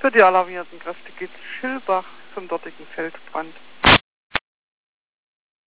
Für die alarmierten Kräfte geht Schilbach zum dortigen Feldbrand.